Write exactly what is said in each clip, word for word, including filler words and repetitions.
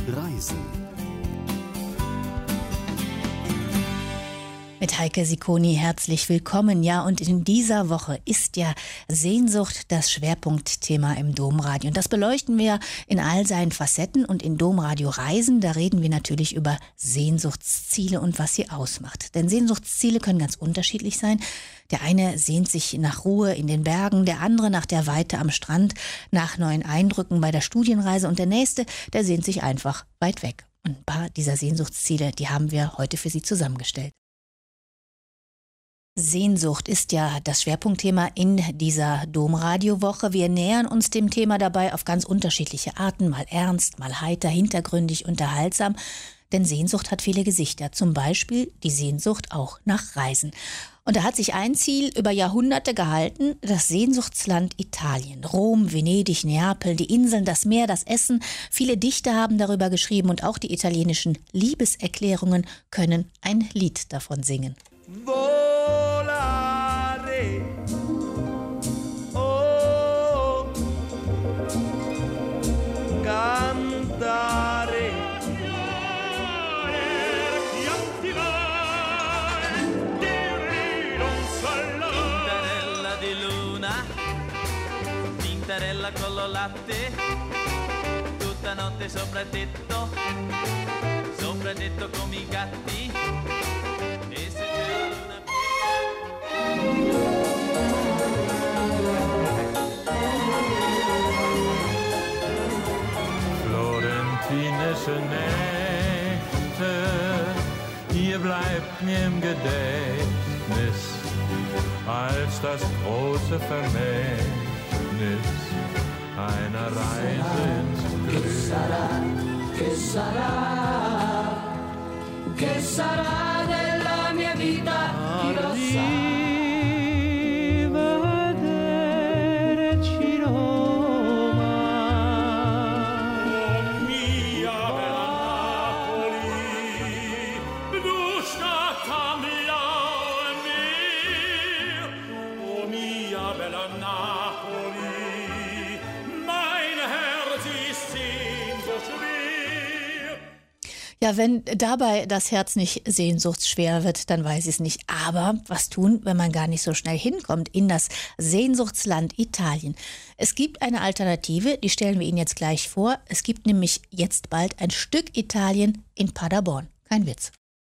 Reisen. Mit Heike Sicconi herzlich willkommen. Ja, und in dieser Woche ist ja Sehnsucht das Schwerpunktthema im Domradio. Und das beleuchten wir in all seinen Facetten. Und in Domradio Reisen, da reden wir natürlich über Sehnsuchtsziele und was sie ausmacht. Denn Sehnsuchtsziele können ganz unterschiedlich sein. Der eine sehnt sich nach Ruhe in den Bergen, der andere nach der Weite am Strand, nach neuen Eindrücken bei der Studienreise und der nächste, der sehnt sich einfach weit weg. Und ein paar dieser Sehnsuchtsziele, die haben wir heute für Sie zusammengestellt. Sehnsucht ist ja das Schwerpunktthema in dieser Domradiowoche. Wir nähern uns dem Thema dabei auf ganz unterschiedliche Arten, mal ernst, mal heiter, hintergründig, unterhaltsam. Denn Sehnsucht hat viele Gesichter, zum Beispiel die Sehnsucht auch nach Reisen. Und da hat sich ein Ziel über Jahrhunderte gehalten, das Sehnsuchtsland Italien. Rom, Venedig, Neapel, die Inseln, das Meer, das Essen. Viele Dichter haben darüber geschrieben und auch die italienischen Liebeserklärungen können ein Lied davon singen. Volare, oh, cantare, tintarella di luna, tintarella con lo latte, tutta notte sopra il tetto, sopra il tetto come i gatti. Florentinische Nächte, ihr bleibt mir im Gedächtnis als das große Vermächtnis einer Reise ins Glück. Che sarà, che sarà, che sarà della mia vita, chi lo sa. Ja, wenn dabei das Herz nicht sehnsuchtsschwer wird, dann weiß ich es nicht. Aber was tun, wenn man gar nicht so schnell hinkommt in das Sehnsuchtsland Italien? Es gibt eine Alternative, die stellen wir Ihnen jetzt gleich vor. Es gibt nämlich jetzt bald ein Stück Italien in Paderborn. Kein Witz.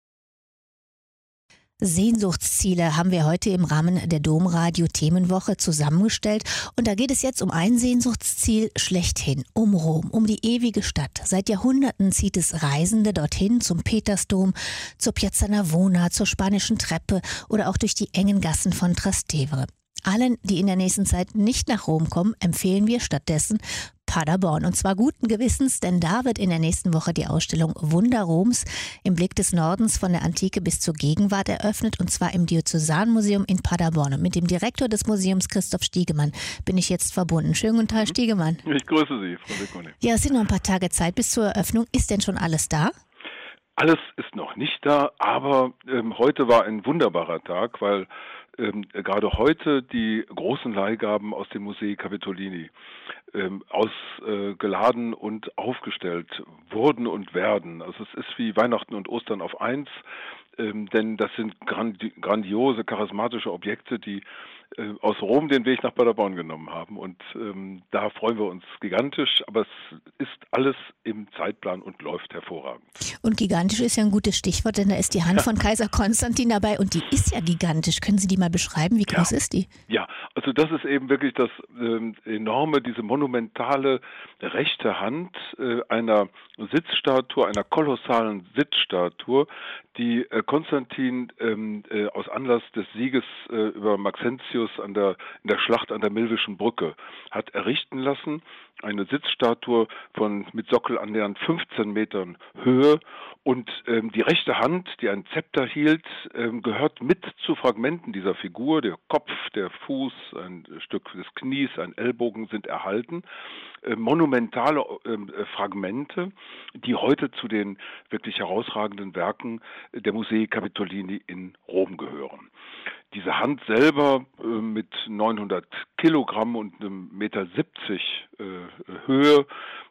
Sehnsuchtsziele haben wir heute im Rahmen der Domradio-Themenwoche zusammengestellt. Und da geht es jetzt um ein Sehnsuchtsziel schlechthin, um Rom, um die ewige Stadt. Seit Jahrhunderten zieht es Reisende dorthin zum Petersdom, zur Piazza Navona, zur Spanischen Treppe oder auch durch die engen Gassen von Trastevere. Allen, die in der nächsten Zeit nicht nach Rom kommen, empfehlen wir stattdessen Paderborn. Und zwar guten Gewissens, denn da wird in der nächsten Woche die Ausstellung Wunder Roms im Blick des Nordens von der Antike bis zur Gegenwart eröffnet, und zwar im Diözesanmuseum in Paderborn. Und mit dem Direktor des Museums, Christoph Stiegemann, bin ich jetzt verbunden. Schönen guten Tag, Stiegemann. Ich grüße Sie, Frau Sicconi. Ja, es sind noch ein paar Tage Zeit bis zur Eröffnung. Ist denn schon alles da? Alles ist noch nicht da, aber ähm, heute war ein wunderbarer Tag, weil ähm, gerade heute die großen Leihgaben aus dem Musei Capitolini ähm, ausgeladen äh, und aufgestellt wurden und werden. Also es ist wie Weihnachten und Ostern auf eins, ähm, denn das sind grandi- grandiose, charismatische Objekte, die äh, aus Rom den Weg nach Paderborn genommen haben. Und ähm, da freuen wir uns gigantisch, aber es ist alles im Zeitplan und läuft hervorragend. Und gigantisch ist ja ein gutes Stichwort, denn da ist die Hand von Kaiser Konstantin dabei und die ist ja gigantisch. Können Sie die mal beschreiben? Wie groß ja. ist die? Ja, also das ist eben wirklich das ähm, enorme, diese monumentale rechte Hand äh, einer Sitzstatue, einer kolossalen Sitzstatue, die äh, Konstantin ähm, äh, aus Anlass des Sieges äh, über Maxentius an der, in der Schlacht an der Milvischen Brücke hat errichten lassen. Eine Sitzstatue von mit Sockel annähernd fünfzehn Metern Höhe, und ähm, die rechte Hand, die ein Zepter hielt, ähm, gehört mit zu Fragmenten dieser Figur. Der Kopf, der Fuß, ein Stück des Knies, ein Ellbogen sind erhalten. Äh, monumentale äh, Fragmente, die heute zu den wirklich herausragenden Werken der Musei Capitolini in Rom gehören. Diese Hand selber äh, mit neunhundert Kilogramm und einem Meter siebzig äh, Höhe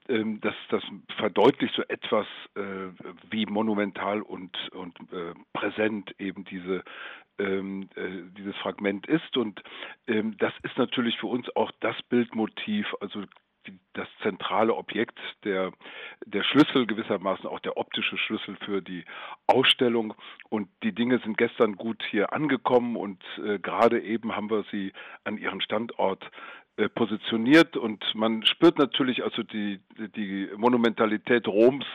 ähm, das, das verdeutlicht so etwas, äh, wie monumental und, und äh, präsent eben diese ähm, äh, dieses Fragment ist. Und ähm, das ist natürlich für uns auch das Bildmotiv, also die, das zentrale Objekt, der, der Schlüssel gewissermaßen, auch der optische Schlüssel für die Ausstellung. Und die Dinge sind gestern gut hier angekommen und äh, gerade eben haben wir sie an ihren Standort äh, positioniert und man spürt natürlich also die, die Monumentalität Roms,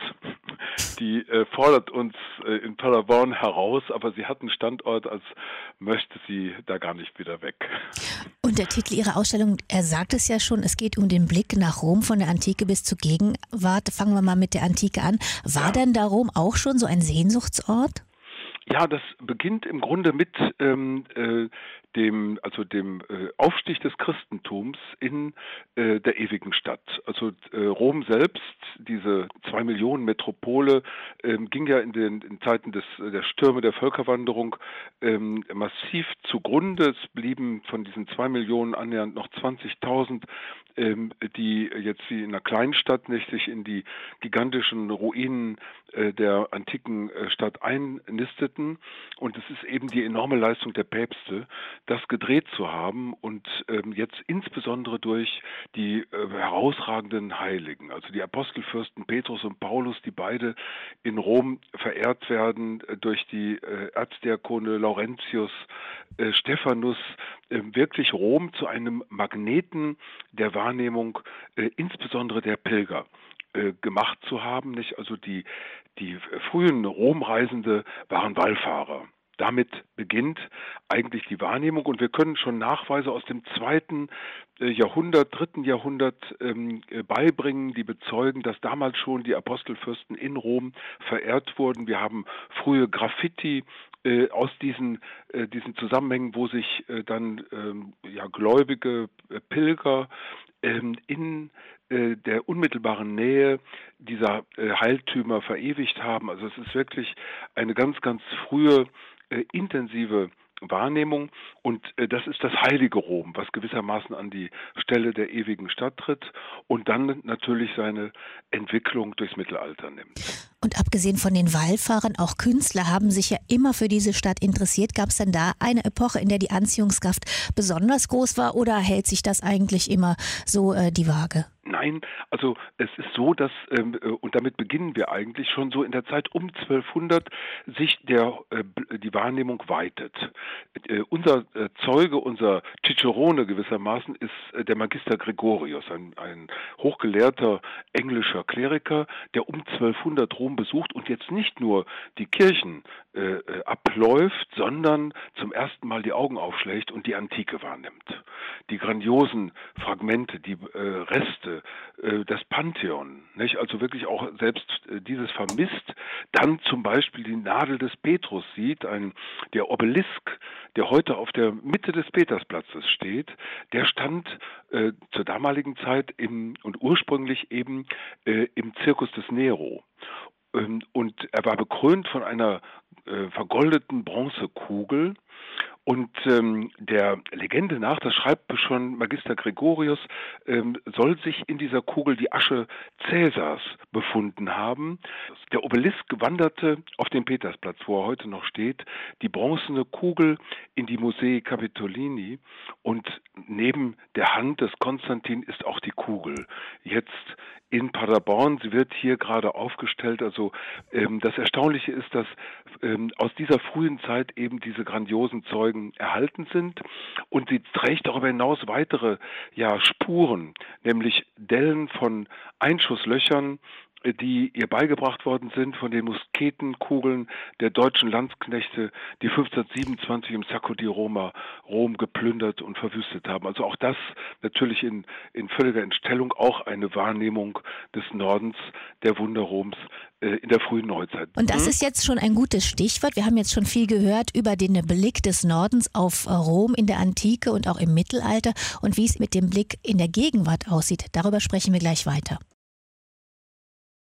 die äh, fordert uns äh, in Paderborn heraus, aber sie hat einen Standort, als möchte sie da gar nicht wieder weg. Und der Titel Ihrer Ausstellung, er sagt es ja schon, es geht um den Blick nach Rom von der Antike bis zur Gegenwart. Fangen wir mal mit der Antike an. War ja. denn da Rom auch schon so ein Sehnsuchtsort? Ja, das beginnt im Grunde mit ähm, äh, dem, also dem äh, Aufstieg des Christentums in äh, der ewigen Stadt. Also äh, Rom selbst, diese zwei Millionen Metropole, ähm, ging ja in den in Zeiten des der Stürme der Völkerwanderung ähm, massiv zugrunde. Es blieben von diesen zwei Millionen annähernd noch zwanzigtausend, ähm, die jetzt wie in einer Kleinstadt nicht sich in die gigantischen Ruinen äh, der antiken äh, Stadt einnisteten. Und es ist eben die enorme Leistung der Päpste, das gedreht zu haben und ähm, jetzt insbesondere durch die äh, herausragenden Heiligen, also die Apostelfürsten Petrus und Paulus, die beide in Rom verehrt werden, äh, durch die äh, Erzdiakone Laurentius, äh, Stephanus, äh, wirklich Rom zu einem Magneten der Wahrnehmung, äh, insbesondere der Pilger äh, gemacht zu haben. Nicht? Also die, die frühen Romreisende waren Wallfahrer. Damit beginnt eigentlich die Wahrnehmung und wir können schon Nachweise aus dem zweiten Jahrhundert, dritten Jahrhundert ähm, beibringen, die bezeugen, dass damals schon die Apostelfürsten in Rom verehrt wurden. Wir haben frühe Graffiti äh, aus diesen, äh, diesen Zusammenhängen, wo sich äh, dann ähm, ja, gläubige äh, Pilger ähm, in äh, der unmittelbaren Nähe dieser äh, Heiligtümer verewigt haben. Also es ist wirklich eine ganz, ganz frühe Äh, intensive Wahrnehmung und äh, das ist das heilige Rom, was gewissermaßen an die Stelle der ewigen Stadt tritt und dann natürlich seine Entwicklung durchs Mittelalter nimmt. Und abgesehen von den Wallfahrern, auch Künstler haben sich ja immer für diese Stadt interessiert. Gab es denn da eine Epoche, in der die Anziehungskraft besonders groß war oder hält sich das eigentlich immer so äh, die Waage? Nein, also es ist so, dass, ähm, und damit beginnen wir eigentlich schon so in der Zeit um zwölfhundert, sich der, äh, die Wahrnehmung weitet. Äh, unser äh, Zeuge, unser Cicerone gewissermaßen ist äh, der Magister Gregorius, ein, ein hochgelehrter englischer Kleriker, der um zwölfhundert Rom besucht und jetzt nicht nur die Kirchen äh, abläuft, sondern zum ersten Mal die Augen aufschlägt und die Antike wahrnimmt. Die grandiosen Fragmente, die äh, Reste, äh, das Pantheon, nicht? Also wirklich auch selbst äh, dieses vermisst, dann zum Beispiel die Nadel des Petrus sieht, ein, der Obelisk, der heute auf der Mitte des Petersplatzes steht, der stand äh, zur damaligen Zeit im, und ursprünglich eben äh, im Circus des Nero. Ähm, und er war bekrönt von einer äh, vergoldeten Bronzekugel. Und ähm, der Legende nach, das schreibt schon Magister Gregorius, ähm, soll sich in dieser Kugel die Asche Cäsars befunden haben. Der Obelisk wanderte auf den Petersplatz, wo er heute noch steht, die bronzene Kugel in die Musei Capitolini und neben der Hand des Konstantin ist auch die Kugel. Jetzt in Paderborn, sie wird hier gerade aufgestellt. Also ähm, das Erstaunliche ist, dass ähm, aus dieser frühen Zeit eben diese grandiosen Zeugen erhalten sind und sie trägt darüber hinaus weitere ja, Spuren, nämlich Dellen von Einschusslöchern, die ihr beigebracht worden sind von den Musketenkugeln der deutschen Landsknechte, die fünfzehnhundertsiebenundzwanzig im Sacco di Roma Rom geplündert und verwüstet haben. Also auch das natürlich in, in völliger Entstellung, auch eine Wahrnehmung des Nordens, der Wunder Roms äh, in der frühen Neuzeit. Und das hm? ist jetzt schon ein gutes Stichwort. Wir haben jetzt schon viel gehört über den Blick des Nordens auf Rom in der Antike und auch im Mittelalter und wie es mit dem Blick in der Gegenwart aussieht. Darüber sprechen wir gleich weiter.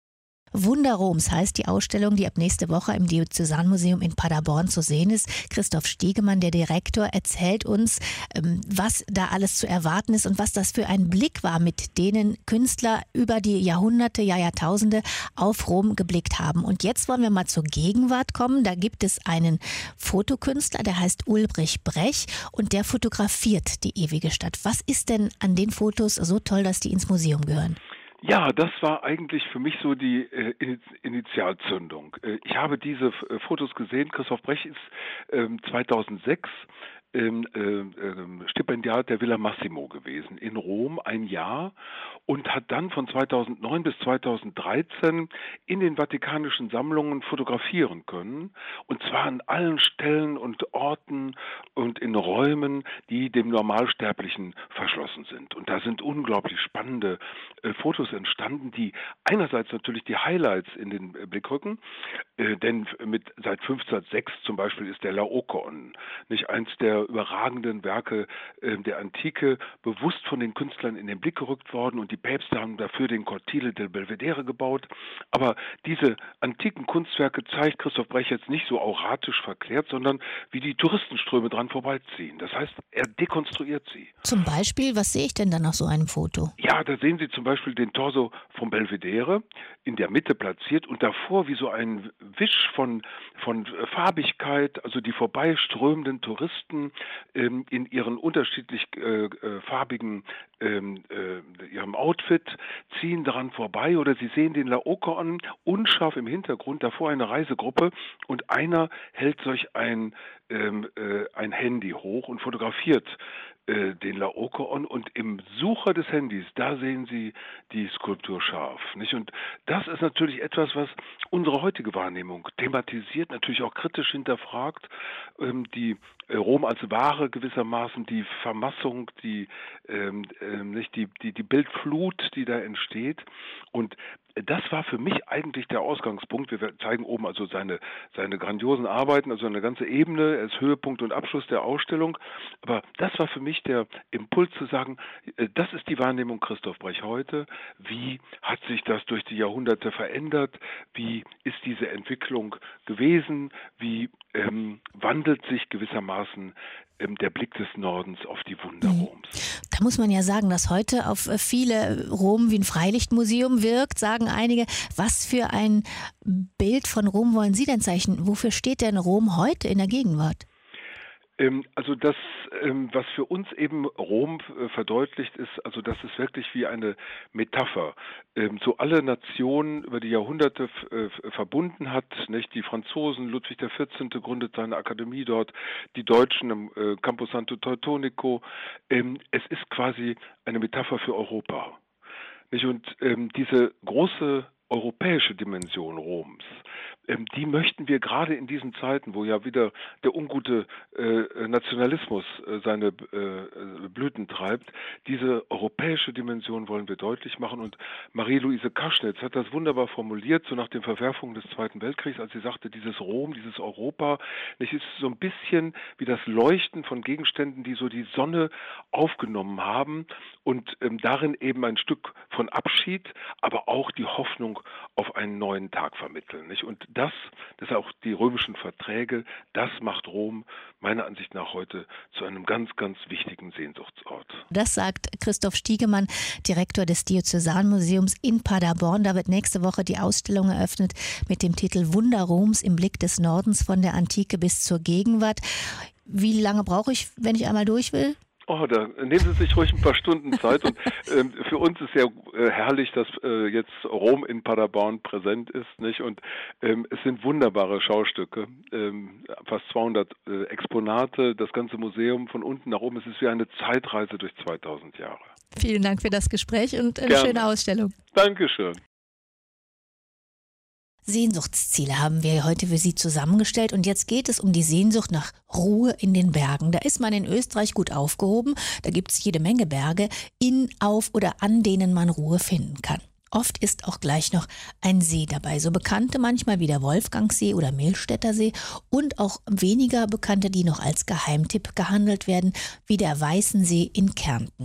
Wunder Roms heißt die Ausstellung, die ab nächste Woche im Diözesanmuseum in Paderborn zu sehen ist. Christoph Stiegemann, der Direktor, erzählt uns, was da alles zu erwarten ist und was das für ein Blick war, mit denen Künstler über die Jahrhunderte, ja Jahrtausende auf Rom geblickt haben. Und jetzt wollen wir mal zur Gegenwart kommen. Da gibt es einen Fotokünstler, der heißt Ulbrich Brech und der fotografiert die ewige Stadt. Was ist denn an den Fotos so toll, dass die ins Museum gehören? Ja, das war eigentlich für mich so die äh, Initialzündung. Äh, ich habe diese äh, Fotos gesehen. Christoph Brech ist ähm, zweitausendsechs ähm, äh, Stipendiat der Villa Massimo gewesen in Rom, ein Jahr, und hat dann von zweitausendneun bis zweitausenddreizehn in den vatikanischen Sammlungen fotografieren können, und zwar an allen Stellen und Orten und in Räumen, die dem Normalsterblichen verschlossen sind. Und da sind unglaublich spannende äh, Fotos entstanden, die einerseits natürlich die Highlights in den äh, Blick rücken, äh, denn mit seit fünfzehnhundertsechs zum Beispiel ist der Laokoon, nicht eins der überragenden Werke äh, der Antike, bewusst von den Künstlern in den Blick gerückt worden, und die Päpste haben dafür den Cortile del Belvedere gebaut. Aber diese antiken Kunstwerke zeigt Christoph Brech jetzt nicht so auratisch verklärt, sondern wie die Touristenströme dran vorbeiziehen. Das heißt, er dekonstruiert sie. Zum Beispiel, was sehe ich denn dann auf so einem Foto? Ja, da sehen Sie zum Beispiel den Torso vom Belvedere in der Mitte platziert und davor wie so ein Wisch von, von Farbigkeit, also die vorbeiströmenden Touristen ähm, in ihren unterschiedlich äh, äh, farbigen ähm, äh, ihrem Outfit ziehen daran vorbei, oder Sie sehen den Laokoon unscharf im Hintergrund, davor eine Reisegruppe, und einer hält solch ein, ähm, äh, ein Handy hoch und fotografiert äh, den Laokoon, und im Sucher des Handys, da sehen Sie die Skulptur scharf, nicht? Und das ist natürlich etwas, was unsere heutige Wahrnehmung thematisiert, natürlich auch kritisch hinterfragt, ähm, die äh, Rom als Ware gewissermaßen, die Vermassung, die, ähm, äh, nicht die, die, die Bildflut, die da entsteht. Und das war für mich eigentlich der Ausgangspunkt. Wir zeigen oben also seine, seine grandiosen Arbeiten, also eine ganze Ebene. Er ist Höhepunkt und Abschluss der Ausstellung. Aber das war für mich der Impuls zu sagen, das ist die Wahrnehmung Christoph Brech heute. Wie hat sich das durch die Jahrhunderte verändert? Wie ist diese Entwicklung gewesen? Wie ähm, wandelt sich gewissermaßen ähm, der Blick des Nordens auf die Wunder Roms? Da muss man ja sagen, dass heute auf viele Rom wie ein Freilichtmuseum wirkt, sagen einige. Was für ein Bild von Rom wollen Sie denn zeichnen? Wofür steht denn Rom heute in der Gegenwart? Also das, was für uns eben Rom verdeutlicht ist, also das ist wirklich wie eine Metapher. So alle Nationen über die Jahrhunderte verbunden hat, nicht? Die Franzosen, Ludwig der vierzehnte gründet seine Akademie dort, die Deutschen im Campo Santo Teutonico. Es ist quasi eine Metapher für Europa. Nicht? Und diese große europäische Dimension Roms, ähm, die möchten wir gerade in diesen Zeiten, wo ja wieder der ungute äh, Nationalismus äh, seine äh, Blüten treibt, diese europäische Dimension wollen wir deutlich machen. Und Marie-Louise Kaschnitz hat das wunderbar formuliert, so nach den Verwerfungen des Zweiten Weltkriegs, als sie sagte, dieses Rom, dieses Europa, nicht, ist so ein bisschen wie das Leuchten von Gegenständen, die so die Sonne aufgenommen haben, und ähm, darin eben ein Stück von Abschied, aber auch die Hoffnung auf einen neuen Tag vermitteln. Nicht? Und das, das auch die römischen Verträge, das macht Rom meiner Ansicht nach heute zu einem ganz, ganz wichtigen Sehnsuchtsort. Das sagt Christoph Stiegemann, Direktor des Diözesanmuseums in Paderborn. Da wird nächste Woche die Ausstellung eröffnet mit dem Titel Wunder Roms im Blick des Nordens von der Antike bis zur Gegenwart. Wie lange brauche ich, wenn ich einmal durch will? Oh, da nehmen Sie sich ruhig ein paar Stunden Zeit. Und ähm, für uns ist ja äh, herrlich, dass äh, jetzt Rom in Paderborn präsent ist, nicht? Und ähm, es sind wunderbare Schaustücke, ähm, fast zweihundert äh, Exponate, das ganze Museum von unten nach oben. Es ist wie eine Zeitreise durch zweitausend Jahre. Vielen Dank für das Gespräch und eine Gerne. Schöne Ausstellung. Dankeschön. Sehnsuchtsziele haben wir heute für Sie zusammengestellt, und jetzt geht es um die Sehnsucht nach Ruhe in den Bergen. Da ist man in Österreich gut aufgehoben, da gibt es jede Menge Berge, in, auf oder an denen man Ruhe finden kann. Oft ist auch gleich noch ein See dabei, so bekannte manchmal wie der Wolfgangsee oder Millstätter See, und auch weniger bekannte, die noch als Geheimtipp gehandelt werden, wie der Weißensee in Kärnten.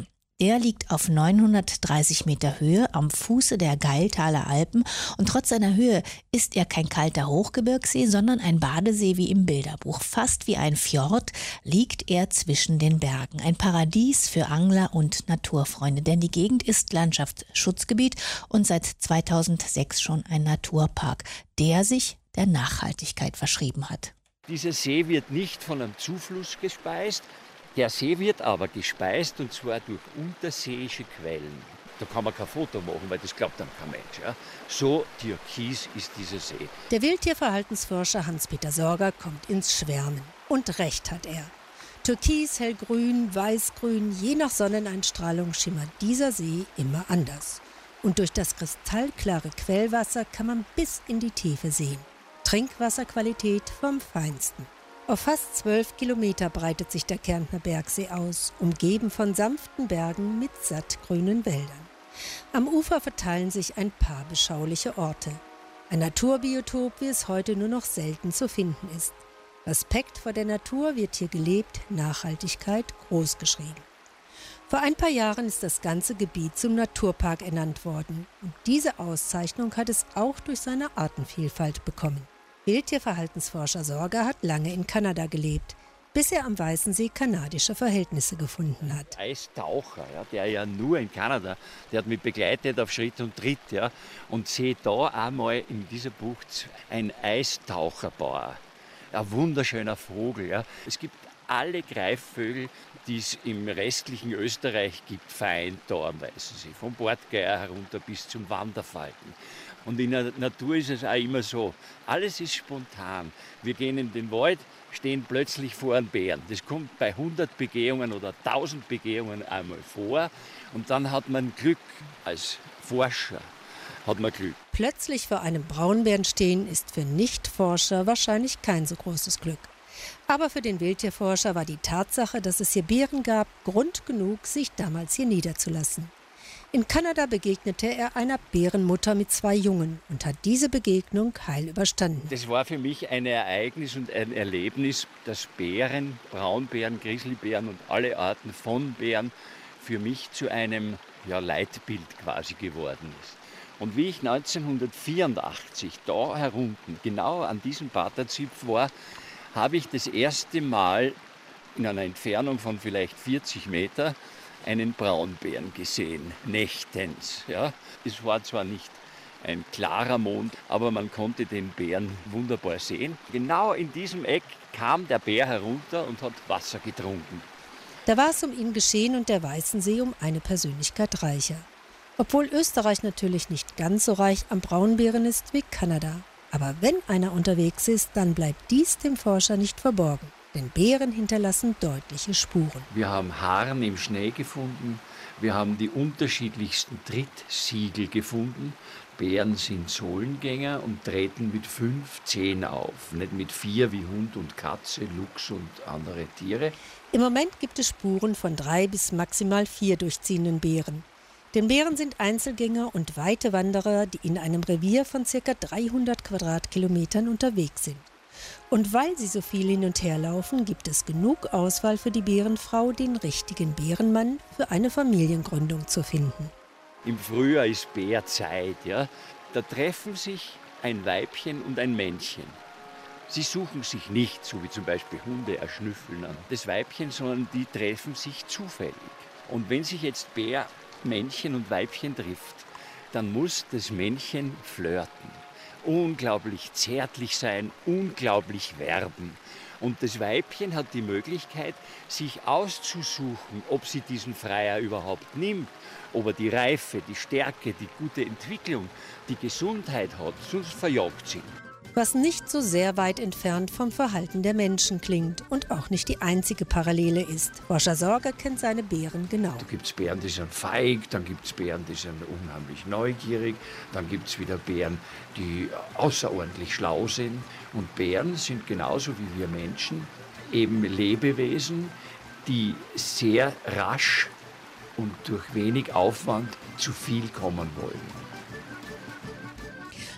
Er liegt auf neunhundertdreißig Meter Höhe am Fuße der Gailtaler Alpen und trotz seiner Höhe ist er kein kalter Hochgebirgssee, sondern ein Badesee wie im Bilderbuch. Fast wie ein Fjord liegt er zwischen den Bergen. Ein Paradies für Angler und Naturfreunde, denn die Gegend ist Landschaftsschutzgebiet und seit zweitausendsechs schon ein Naturpark, der sich der Nachhaltigkeit verschrieben hat. Dieser See wird nicht von einem Zufluss gespeist. Der See wird aber gespeist und zwar durch unterseeische Quellen. Da kann man kein Foto machen, weil das glaubt dann kein Mensch. Ja? So türkis ist dieser See. Der Wildtierverhaltensforscher Hans-Peter Sorger kommt ins Schwärmen. Und recht hat er. Türkis, hellgrün, weißgrün, je nach Sonneneinstrahlung schimmert dieser See immer anders. Und durch das kristallklare Quellwasser kann man bis in die Tiefe sehen. Trinkwasserqualität vom Feinsten. Auf fast zwölf Kilometer breitet sich der Kärntner Bergsee aus, umgeben von sanften Bergen mit sattgrünen Wäldern. Am Ufer verteilen sich ein paar beschauliche Orte. Ein Naturbiotop, wie es heute nur noch selten zu finden ist. Respekt vor der Natur wird hier gelebt, Nachhaltigkeit großgeschrieben. Vor ein paar Jahren ist das ganze Gebiet zum Naturpark ernannt worden. Und diese Auszeichnung hat es auch durch seine Artenvielfalt bekommen. Wildtierverhaltensforscher Sorger hat lange in Kanada gelebt, bis er am Weißen See kanadische Verhältnisse gefunden hat. Eistaucher, ja, der ja nur in Kanada, der hat mich begleitet auf Schritt und Tritt. Ja, und sehe da einmal in dieser Bucht ein Eistaucherbauer. Ein wunderschöner Vogel. Ja. Es gibt alle Greifvögel, die es im restlichen Österreich gibt, fein da am Weißen See. Vom Bordgeier herunter bis zum Wanderfalken. Und in der Natur ist es auch immer so, alles ist spontan. Wir gehen in den Wald, stehen plötzlich vor einem Bären. Das kommt bei hundert Begehungen oder tausend Begehungen einmal vor. Und dann hat man Glück als Forscher. Hat man Glück. Plötzlich vor einem Braunbären stehen ist für Nichtforscher wahrscheinlich kein so großes Glück. Aber für den Wildtierforscher war die Tatsache, dass es hier Bären gab, Grund genug, sich damals hier niederzulassen. In Kanada begegnete er einer Bärenmutter mit zwei Jungen und hat diese Begegnung heil überstanden. Das war für mich ein Ereignis und ein Erlebnis, dass Bären, Braunbären, Grizzlybären und alle Arten von Bären für mich zu einem ja, Leitbild quasi geworden ist. Und wie ich neunzehnhundertvierundachtzig da herunten, genau an diesem Paterzipf war, habe ich das erste Mal in einer Entfernung von vielleicht vierzig Meter einen Braunbären gesehen, nächtens. Ja. Es war zwar nicht ein klarer Mond, aber man konnte den Bären wunderbar sehen. Genau in diesem Eck kam der Bär herunter und hat Wasser getrunken. Da war es um ihn geschehen und der Weißen See um eine Persönlichkeit reicher. Obwohl Österreich natürlich nicht ganz so reich am Braunbären ist wie Kanada. Aber wenn einer unterwegs ist, dann bleibt dies dem Forscher nicht verborgen. Denn Bären hinterlassen deutliche Spuren. Wir haben Harn im Schnee gefunden. Wir haben die unterschiedlichsten Trittsiegel gefunden. Bären sind Sohlengänger und treten mit fünf Zehen auf. Nicht mit vier wie Hund und Katze, Luchs und andere Tiere. Im Moment gibt es Spuren von drei bis maximal vier durchziehenden Bären. Denn Bären sind Einzelgänger und weite Wanderer, die in einem Revier von ca. dreihundert Quadratkilometern unterwegs sind. Und weil sie so viel hin und her laufen, gibt es genug Auswahl für die Bärenfrau, den richtigen Bärenmann für eine Familiengründung zu finden. Im Frühjahr ist Bärzeit. Ja? Da treffen sich ein Weibchen und ein Männchen. Sie suchen sich nicht, so wie zum Beispiel Hunde erschnüffeln an das Weibchen, sondern die treffen sich zufällig. Und wenn sich jetzt Bär, Männchen und Weibchen trifft, dann muss das Männchen flirten. Unglaublich zärtlich sein, unglaublich werben. Und das Weibchen hat die Möglichkeit, sich auszusuchen, ob sie diesen Freier überhaupt nimmt, ob er die Reife, die Stärke, die gute Entwicklung, die Gesundheit hat, sonst verjagt sie. Was nicht so sehr weit entfernt vom Verhalten der Menschen klingt und auch nicht die einzige Parallele ist. Forscher Sorger kennt seine Bären genau. Da gibt es Bären, die sind feig, dann gibt es Bären, die sind unheimlich neugierig, dann gibt es wieder Bären, die außerordentlich schlau sind. Und Bären sind genauso wie wir Menschen eben Lebewesen, die sehr rasch und durch wenig Aufwand zu viel kommen wollen.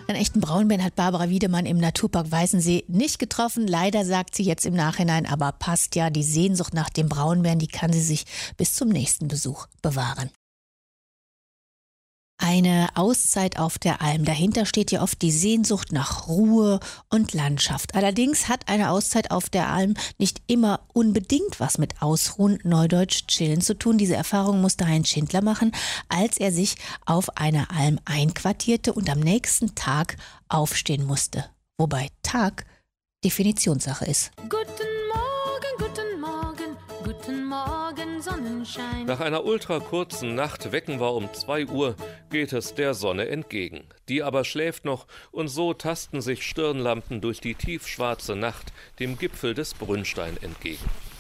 Einen echten Braunbären hat Barbara Wiedemann im Naturpark Weißensee nicht getroffen. Leider, sagt sie jetzt im Nachhinein, aber passt ja, die Sehnsucht nach dem Braunbären, die kann sie sich bis zum nächsten Besuch bewahren. Eine Auszeit auf der Alm. Dahinter steht ja oft die Sehnsucht nach Ruhe und Landschaft. Allerdings hat eine Auszeit auf der Alm nicht immer unbedingt was mit Ausruhen, neudeutsch chillen zu tun. Diese Erfahrung musste Heinz Schindler machen, als er sich auf einer Alm einquartierte und am nächsten Tag aufstehen musste. Wobei Tag Definitionssache ist. Guten Morgen, guten Morgen, guten Morgen, Sonnenschein. Nach einer ultrakurzen Nacht, wecken wir um zwei Uhr, geht es der Sonne entgegen. Die aber schläft noch und so tasten sich Stirnlampen durch die tiefschwarze Nacht dem Gipfel des Brünnstein entgegen.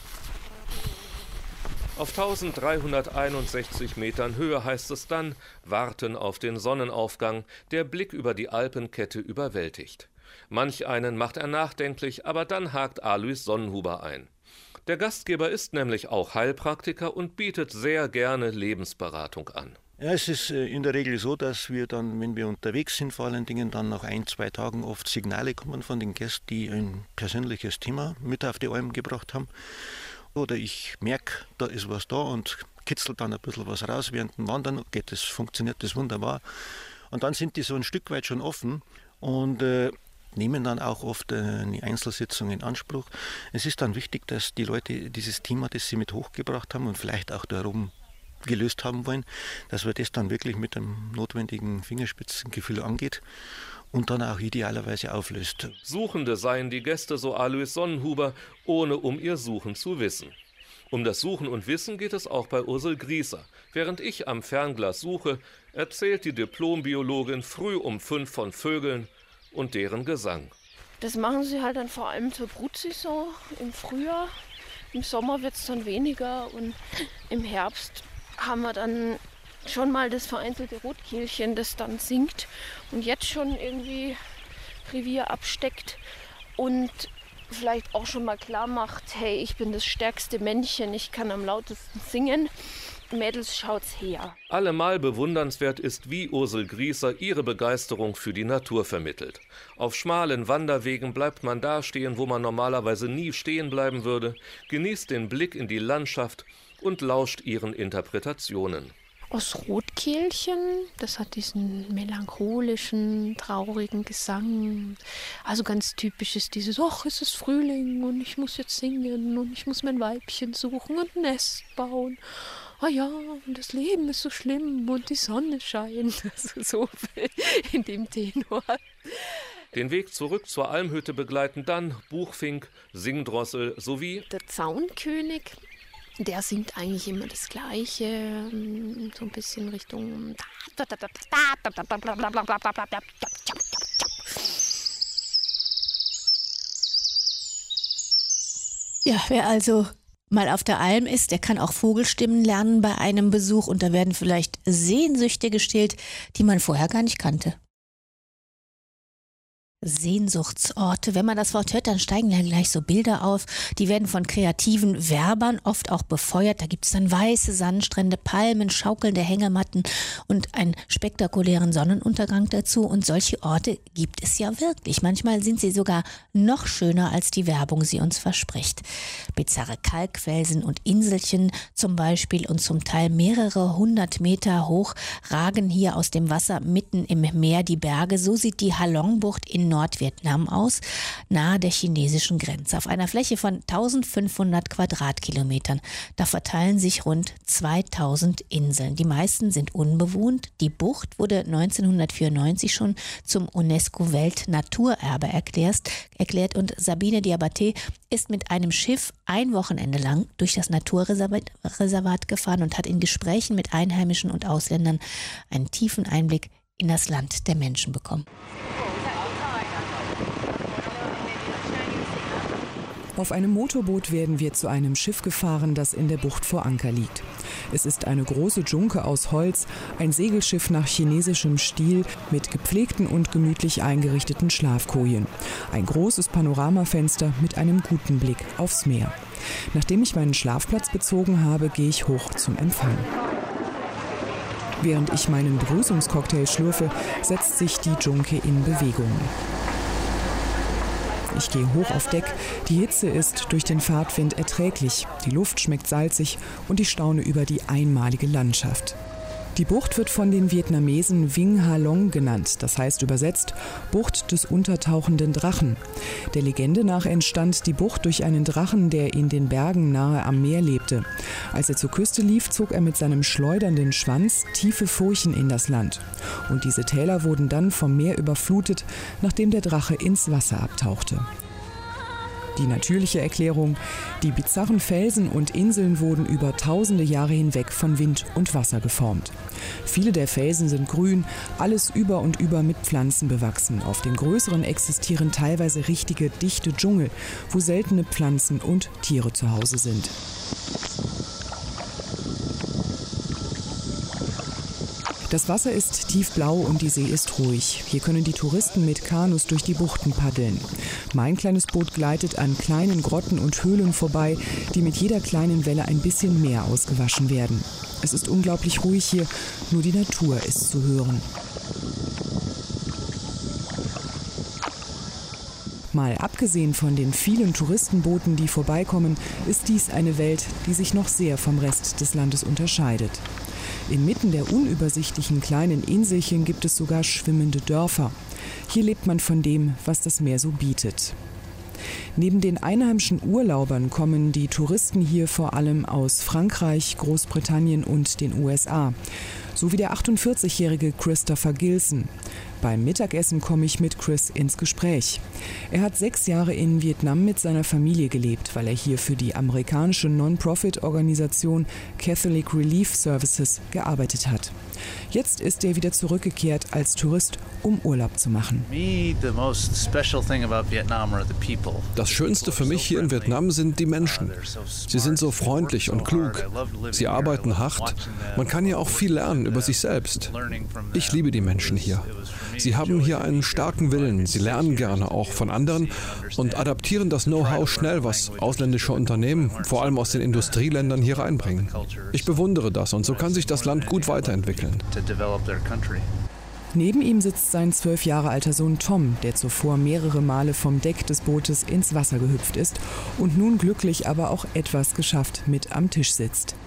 Auf eintausenddreihunderteinundsechzig Metern Höhe heißt es dann, warten auf den Sonnenaufgang, der Blick über die Alpenkette überwältigt. Manch einen macht er nachdenklich, aber dann hakt Alois Sonnenhuber ein. Der Gastgeber ist nämlich auch Heilpraktiker und bietet sehr gerne Lebensberatung an. Ja, es ist in der Regel so, dass wir dann, wenn wir unterwegs sind, vor allen Dingen dann nach ein, zwei Tagen oft Signale kommen von den Gästen, die ein persönliches Thema mit auf die Alm gebracht haben. Oder ich merke, da ist was da und kitzelt dann ein bisschen was raus während dem Wandern. Geht das, funktioniert das wunderbar. Und dann sind die so ein Stück weit schon offen und äh, nehmen dann auch oft eine Einzelsitzung in Anspruch. Es ist dann wichtig, dass die Leute dieses Thema, das sie mit hochgebracht haben und vielleicht auch darum gelöst haben wollen, dass wir das dann wirklich mit dem notwendigen Fingerspitzengefühl angeht und dann auch idealerweise auflöst. Suchende seien die Gäste, so Alois Sonnenhuber, ohne um ihr Suchen zu wissen. Um das Suchen und Wissen geht es auch bei Ursel Grieser. Während ich am Fernglas suche, erzählt die Diplombiologin früh um fünf von Vögeln und deren Gesang. Das machen sie halt dann vor allem zur Brutsaison im Frühjahr. Im Sommer wird es dann weniger und im Herbst haben wir dann schon mal das vereinzelte Rotkehlchen, das dann singt und jetzt schon irgendwie Revier absteckt und vielleicht auch schon mal klar macht, hey, ich bin das stärkste Männchen, ich kann am lautesten singen. Mädels, schaut's her. Allemal bewundernswert ist, wie Ursel Grieser ihre Begeisterung für die Natur vermittelt. Auf schmalen Wanderwegen bleibt man da stehen, wo man normalerweise nie stehen bleiben würde, genießt den Blick in die Landschaft und lauscht ihren Interpretationen. Aus Rotkehlchen, das hat diesen melancholischen, traurigen Gesang. Also ganz typisch ist dieses, ach, es ist Frühling und ich muss jetzt singen und ich muss mein Weibchen suchen und ein Nest bauen. Ah ja, und das Leben ist so schlimm und die Sonne scheint. Also so in dem Tenor. Den Weg zurück zur Almhütte begleiten dann Buchfink, Singdrossel sowie der Zaunkönig. Der singt eigentlich immer das Gleiche, so ein bisschen Richtung. Ja, wer also mal auf der Alm ist, der kann auch Vogelstimmen lernen bei einem Besuch und da werden vielleicht Sehnsüchte gestillt, die man vorher gar nicht kannte. Sehnsuchtsorte. Wenn man das Wort hört, dann steigen ja gleich so Bilder auf. Die werden von kreativen Werbern oft auch befeuert. Da gibt es dann weiße Sandstrände, Palmen, schaukelnde Hängematten und einen spektakulären Sonnenuntergang dazu. Und solche Orte gibt es ja wirklich. Manchmal sind sie sogar noch schöner, als die Werbung sie uns verspricht. Bizarre Kalkfelsen und Inselchen zum Beispiel und zum Teil mehrere hundert Meter hoch ragen hier aus dem Wasser mitten im Meer die Berge. So sieht die Halongbucht in Nordvietnam aus, nahe der chinesischen Grenze. Auf einer Fläche von eintausendfünfhundert Quadratkilometern. Da verteilen sich rund zweitausend Inseln. Die meisten sind unbewohnt. Die Bucht wurde neunzehnhundertvierundneunzig schon zum UNESCO-Weltnaturerbe erklärt, erklärt und Sabine Diabaté ist mit einem Schiff ein Wochenende lang durch das Naturreservat gefahren und hat in Gesprächen mit Einheimischen und Ausländern einen tiefen Einblick in das Land der Menschen bekommen. Auf einem Motorboot werden wir zu einem Schiff gefahren, das in der Bucht vor Anker liegt. Es ist eine große Dschunke aus Holz, ein Segelschiff nach chinesischem Stil mit gepflegten und gemütlich eingerichteten Schlafkojen. Ein großes Panoramafenster mit einem guten Blick aufs Meer. Nachdem ich meinen Schlafplatz bezogen habe, gehe ich hoch zum Empfang. Während ich meinen Begrüßungscocktail schlürfe, setzt sich die Dschunke in Bewegung. Ich gehe hoch auf Deck. Die Hitze ist durch den Fahrtwind erträglich. Die Luft schmeckt salzig und ich staune über die einmalige Landschaft. Die Bucht wird von den Vietnamesen Vinh Ha Long genannt, das heißt übersetzt Bucht des untertauchenden Drachen. Der Legende nach entstand die Bucht durch einen Drachen, der in den Bergen nahe am Meer lebte. Als er zur Küste lief, zog er mit seinem schleudernden Schwanz tiefe Furchen in das Land. Und diese Täler wurden dann vom Meer überflutet, nachdem der Drache ins Wasser abtauchte. Die natürliche Erklärung: Die bizarren Felsen und Inseln wurden über tausende Jahre hinweg von Wind und Wasser geformt. Viele der Felsen sind grün, alles über und über mit Pflanzen bewachsen. Auf den größeren existieren teilweise richtige dichte Dschungel, wo seltene Pflanzen und Tiere zu Hause sind. Das Wasser ist tiefblau und die See ist ruhig. Hier können die Touristen mit Kanus durch die Buchten paddeln. Mein kleines Boot gleitet an kleinen Grotten und Höhlen vorbei, die mit jeder kleinen Welle ein bisschen mehr ausgewaschen werden. Es ist unglaublich ruhig hier, nur die Natur ist zu hören. Mal abgesehen von den vielen Touristenbooten, die vorbeikommen, ist dies eine Welt, die sich noch sehr vom Rest des Landes unterscheidet. Inmitten der unübersichtlichen kleinen Inselchen gibt es sogar schwimmende Dörfer. Hier lebt man von dem, was das Meer so bietet. Neben den einheimischen Urlaubern kommen die Touristen hier vor allem aus Frankreich, Großbritannien und den U S A. So wie der achtundvierzigjährige Christopher Gilson. Beim Mittagessen komme ich mit Chris ins Gespräch. Er hat sechs Jahre in Vietnam mit seiner Familie gelebt, weil er hier für die amerikanische Non-Profit-Organisation Catholic Relief Services gearbeitet hat. Jetzt ist er wieder zurückgekehrt als Tourist, um Urlaub zu machen. Das Schönste für mich hier in Vietnam sind die Menschen. Sie sind so freundlich und klug. Sie arbeiten hart. Man kann ja auch viel lernen über sich selbst. Ich liebe die Menschen hier. Sie haben hier einen starken Willen. Sie lernen gerne auch von anderen und adaptieren das Know-how schnell, was ausländische Unternehmen, vor allem aus den Industrieländern, hier reinbringen. Ich bewundere das und so kann sich das Land gut weiterentwickeln. Neben ihm sitzt sein zwölf Jahre alter Sohn Tom, der zuvor mehrere Male vom Deck des Bootes ins Wasser gehüpft ist und nun glücklich, aber auch etwas geschafft mit am Tisch sitzt.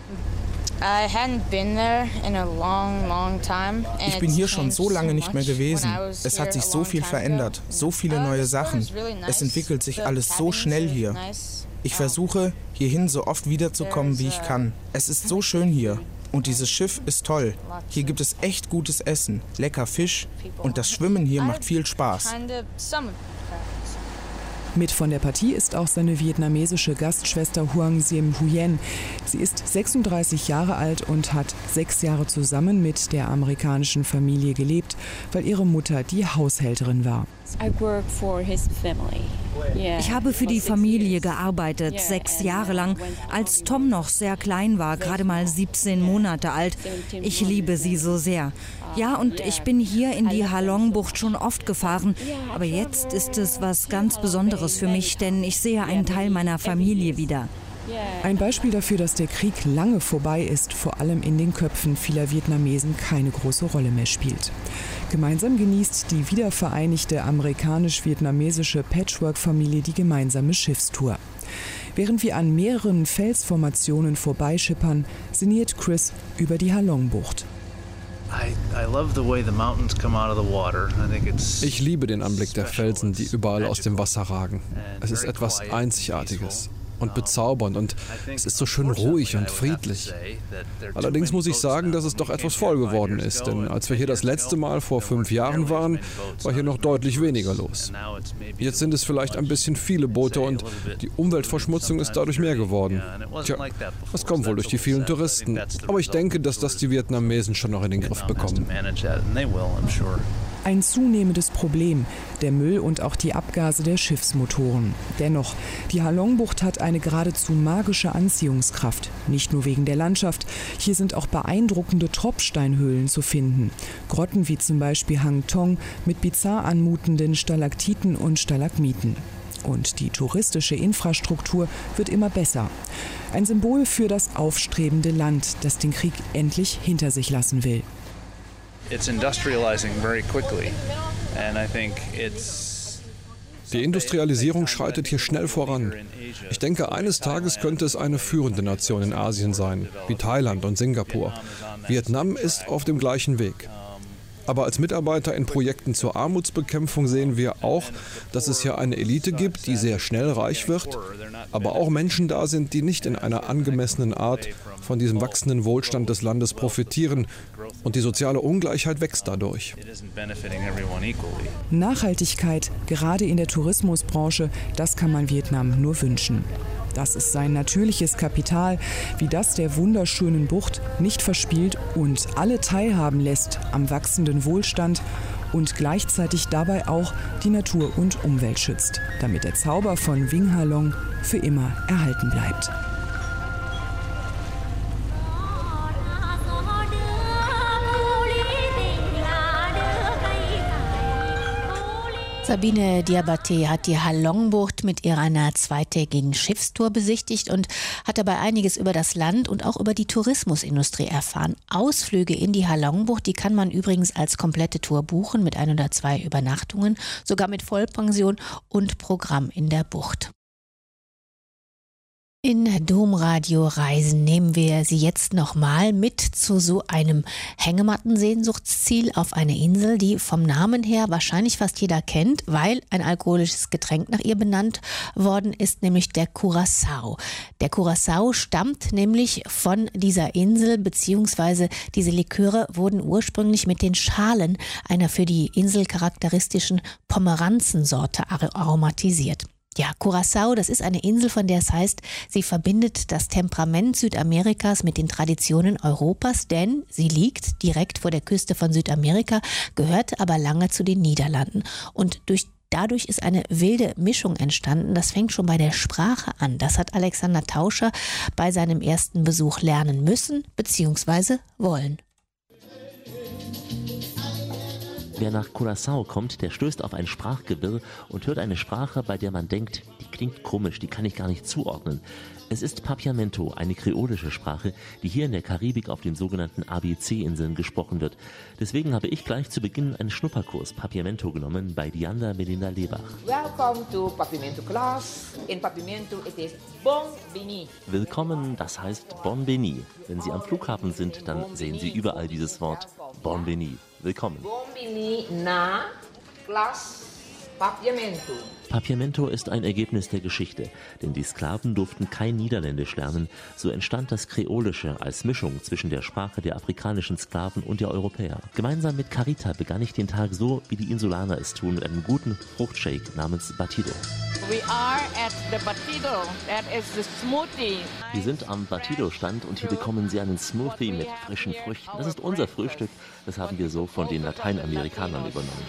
Ich bin hier schon so lange nicht mehr gewesen. Es hat sich so viel verändert, so viele neue Sachen. Es entwickelt sich alles so schnell hier. Ich versuche, hierhin so oft wiederzukommen, wie ich kann. Es ist so schön hier. Und dieses Schiff ist toll. Hier gibt es echt gutes Essen, lecker Fisch und das Schwimmen hier macht viel Spaß. Mit von der Partie ist auch seine vietnamesische Gastschwester Hoang Diem Huyen. Sie ist sechsunddreißig Jahre alt und hat sechs Jahre zusammen mit der amerikanischen Familie gelebt, weil ihre Mutter die Haushälterin war. Ich habe für die Familie gearbeitet, sechs Jahre lang, als Tom noch sehr klein war, gerade mal siebzehn Monate alt. Ich liebe sie so sehr. Ja, und ich bin hier in die Ha Long-Bucht schon oft gefahren, aber jetzt ist es was ganz Besonderes für mich, denn ich sehe einen Teil meiner Familie wieder. Ein Beispiel dafür, dass der Krieg lange vorbei ist, vor allem in den Köpfen vieler Vietnamesen keine große Rolle mehr spielt. Gemeinsam genießt die wiedervereinigte amerikanisch-vietnamesische Patchwork-Familie die gemeinsame Schiffstour. Während wir an mehreren Felsformationen vorbeischippern, sinniert Chris über die Ha Long-Bucht. Ich liebe den Anblick der Felsen, die überall aus dem Wasser ragen. Es ist etwas Einzigartiges und bezaubernd und es ist so schön ruhig und friedlich. Allerdings muss ich sagen, dass es doch etwas voll geworden ist, denn als wir hier das letzte Mal vor fünf Jahren waren, war hier noch deutlich weniger los. Jetzt sind es vielleicht ein bisschen viele Boote und die Umweltverschmutzung ist dadurch mehr geworden. Tja, das kommt wohl durch die vielen Touristen, aber ich denke, dass das die Vietnamesen schon noch in den Griff bekommen. Ein zunehmendes Problem, der Müll und auch die Abgase der Schiffsmotoren. Dennoch, die Ha Long-Bucht hat eine geradezu magische Anziehungskraft. Nicht nur wegen der Landschaft, hier sind auch beeindruckende Tropfsteinhöhlen zu finden. Grotten wie zum Beispiel Hang Thong mit bizarr anmutenden Stalaktiten und Stalagmiten. Und die touristische Infrastruktur wird immer besser. Ein Symbol für das aufstrebende Land, das den Krieg endlich hinter sich lassen will. it's industrializing very quickly. And I think it's Die Industrialisierung schreitet hier schnell voran. Ich denke, eines Tages könnte es eine führende Nation in Asien sein, wie Thailand und Singapur. Vietnam ist auf dem gleichen Weg. Aber als Mitarbeiter in Projekten zur Armutsbekämpfung sehen wir auch, dass es hier eine Elite gibt, die sehr schnell reich wird, aber auch Menschen da sind, die nicht in einer angemessenen Art von diesem wachsenden Wohlstand des Landes profitieren. Und die soziale Ungleichheit wächst dadurch. Nachhaltigkeit, gerade in der Tourismusbranche, das kann man Vietnam nur wünschen. Das ist sein natürliches Kapital, wie das der wunderschönen Bucht nicht verspielt und alle teilhaben lässt am wachsenden Wohlstand und gleichzeitig dabei auch die Natur und Umwelt schützt, damit der Zauber von Vinh Ha Long für immer erhalten bleibt. Sabine Diabaté hat die Ha Long-Bucht mit ihrer zweitägigen Schiffstour besichtigt und hat dabei einiges über das Land und auch über die Tourismusindustrie erfahren. Ausflüge in die Ha Long-Bucht, die kann man übrigens als komplette Tour buchen mit ein oder zwei Übernachtungen, sogar mit Vollpension und Programm in der Bucht. In Domradio Reisen nehmen wir Sie jetzt nochmal mit zu so einem Hängematten-Sehnsuchtsziel auf eine Insel, die vom Namen her wahrscheinlich fast jeder kennt, weil ein alkoholisches Getränk nach ihr benannt worden ist, nämlich der Curaçao. Der Curaçao stammt nämlich von dieser Insel, beziehungsweise diese Liköre wurden ursprünglich mit den Schalen einer für die Insel charakteristischen Pomeranzensorte aromatisiert. Ja, Curaçao, das ist eine Insel, von der es heißt, sie verbindet das Temperament Südamerikas mit den Traditionen Europas, denn sie liegt direkt vor der Küste von Südamerika, gehörte aber lange zu den Niederlanden. Und durch Dadurch ist eine wilde Mischung entstanden. Das fängt schon bei der Sprache an. Das hat Alexander Tauscher bei seinem ersten Besuch lernen müssen bzw. wollen. Wer nach Curaçao kommt, der stößt auf ein Sprachgewirr und hört eine Sprache, bei der man denkt, die klingt komisch, die kann ich gar nicht zuordnen. Es ist Papiamento, eine kreolische Sprache, die hier in der Karibik auf den sogenannten A B C-Inseln gesprochen wird. Deswegen habe ich gleich zu Beginn einen Schnupperkurs Papiamento genommen bei Dianda Melinda Lebach. Welcome to Papiamento class. In Papiamento it is Bon Veni. Willkommen, das heißt Bon Veni. Wenn Sie am Flughafen sind, dann sehen Sie überall dieses Wort Bon Veni. Willkommen. Bon Veni na class Papiamento. Papiamento ist ein Ergebnis der Geschichte, denn die Sklaven durften kein Niederländisch lernen. So entstand das Kreolische als Mischung zwischen der Sprache der afrikanischen Sklaven und der Europäer. Gemeinsam mit Carita begann ich den Tag so, wie die Insulaner es tun, mit einem guten Fruchtshake namens Batido. We are at the Batido. That is the smoothie. Wir sind am Batido-Stand und hier bekommen Sie einen Smoothie mit frischen Früchten. Das ist unser Frühstück, das haben wir so von den Lateinamerikanern übernommen.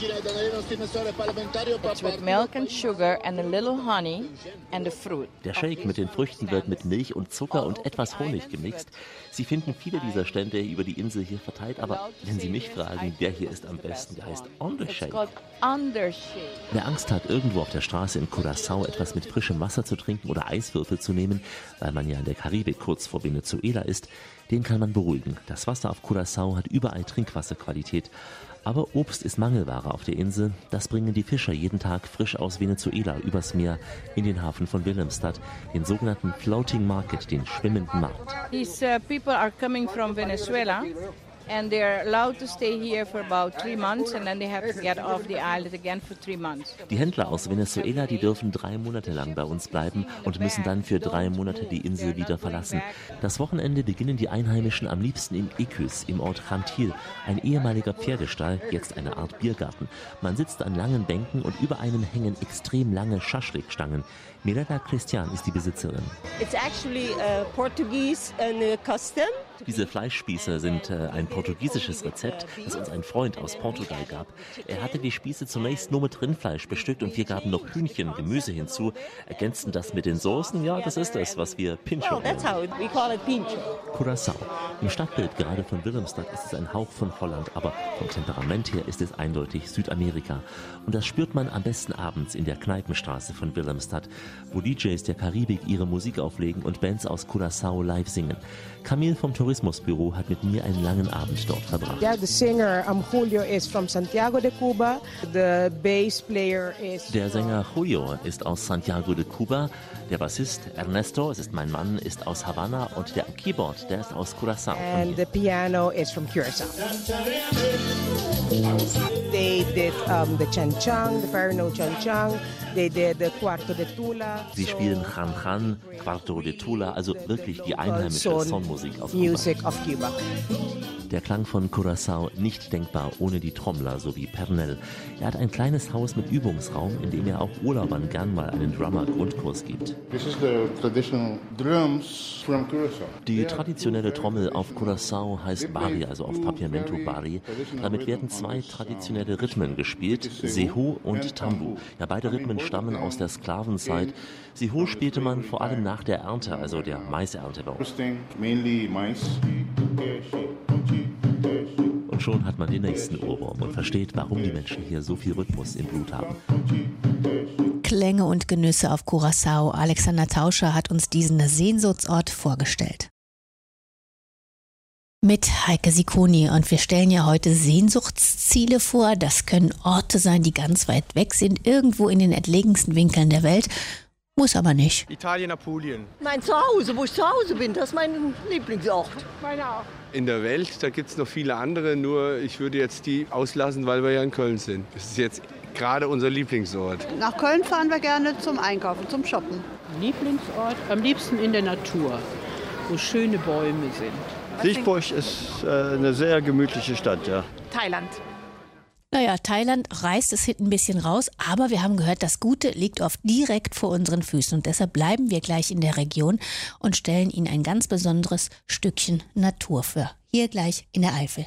It's with milk and sugar and a little honey and the fruit. Der Shake mit den Früchten wird mit Milch und Zucker und etwas Honig gemixt. Sie finden viele dieser Stände über die Insel hier verteilt, aber wenn Sie mich fragen, der hier ist am besten, der heißt Undershake. Wer Angst hat, irgendwo auf der Straße in Curaçao etwas mit frischem Wasser zu trinken oder Eiswürfel zu nehmen, weil man ja in der Karibik kurz vor Venezuela ist, den kann man beruhigen. Das Wasser auf Curaçao hat überall Trinkwasserqualität. Aber Obst ist Mangelware auf der Insel. Das bringen die Fischer jeden Tag frisch aus Venezuela übers Meer in den Hafen von Willemstad, den sogenannten Floating Market, den schwimmenden Markt. These uh, people are coming from Venezuela. And they're allowed to stay here for about three months and then they have to get off the island again for three months. Die Händler aus Venezuela, die dürfen drei Monate lang bei uns bleiben und müssen dann für drei Monate die Insel wieder verlassen. Das Wochenende beginnen die Einheimischen am liebsten im Ecus, im Ort Chantil, ein ehemaliger Pferdestall, jetzt eine Art Biergarten. Man sitzt an langen Bänken und über einem hängen extrem lange Schaschlikstangen. Mirella Christian ist die Besitzerin. It's actually a Portuguese uh, custom. Diese Fleischspieße sind äh, ein portugiesisches Rezept, das uns ein Freund aus Portugal gab. Er hatte die Spieße zunächst nur mit Rindfleisch bestückt und wir gaben noch Hühnchen, Gemüse hinzu, ergänzten das mit den Soßen. Ja, das ist es, was wir Pincho nennen. Curaçao. Im Stadtbild gerade von Willemstad ist es ein Hauch von Holland, aber vom Temperament her ist es eindeutig Südamerika. Und das spürt man am besten abends in der Kneipenstraße von Willemstad, wo D Js der Karibik ihre Musik auflegen und Bands aus Curaçao live singen. Camille vom Tourismusbüro hat mit mir einen langen Abend Abend dort verbracht. Yeah, the singer um, Julio is from Santiago de Cuba. The bass player is Der Sänger Julio ist aus Santiago de Cuba. Der Bassist Ernesto, es ist mein Mann, ist aus Havanna und der am Keyboard, der ist aus Curaçao. And the piano is from Curaçao. They did um, the Chan Chang, the Perno Chan Chang. They did the Cuarto de Tula. Sie spielen Chan Chan, Cuarto de Tula, also wirklich die einheimische Sonmusik auf Music of Cuba. Der Klang von Curaçao nicht denkbar ohne die Trommler, so wie Pernell. Er hat ein kleines Haus mit Übungsraum, in dem er auch Urlaubern gern mal einen Drummer-Grundkurs gibt. This is the traditional drums from Curaçao. Die traditionelle Trommel auf Curaçao heißt Bari, also auf Papiamento Bari. Damit werden zwei traditionelle Rhythmen gespielt, Sehu und Tambu. Ja, beide Rhythmen stammen aus der Sklavenzeit. Sehu spielte man vor allem nach der Ernte, also der Maisernte bei uns. Und schon hat man den nächsten Ohrwurm und versteht, warum die Menschen hier so viel Rhythmus im Blut haben. Klänge und Genüsse auf Curaçao. Alexander Tauscher hat uns diesen Sehnsuchtsort vorgestellt. Mit Heike Sikoni, und wir stellen ja heute Sehnsuchtsziele vor. Das können Orte sein, die ganz weit weg sind, irgendwo in den entlegensten Winkeln der Welt. Muss aber nicht. Italien, Apulien. Mein Zuhause, wo ich zu Hause bin, das ist mein Lieblingsort. Meine auch. In der Welt, da gibt es noch viele andere, nur ich würde jetzt die auslassen, weil wir ja in Köln sind. Das ist jetzt gerade unser Lieblingsort. Nach Köln fahren wir gerne zum Einkaufen, zum Shoppen. Lieblingsort, am liebsten in der Natur, wo schöne Bäume sind. Siegburg ist äh, eine sehr gemütliche Stadt, ja. Thailand. Naja, Thailand reißt es hinten ein bisschen raus, aber wir haben gehört, das Gute liegt oft direkt vor unseren Füßen und deshalb bleiben wir gleich in der Region und stellen Ihnen ein ganz besonderes Stückchen Natur vor. Hier gleich in der Eifel.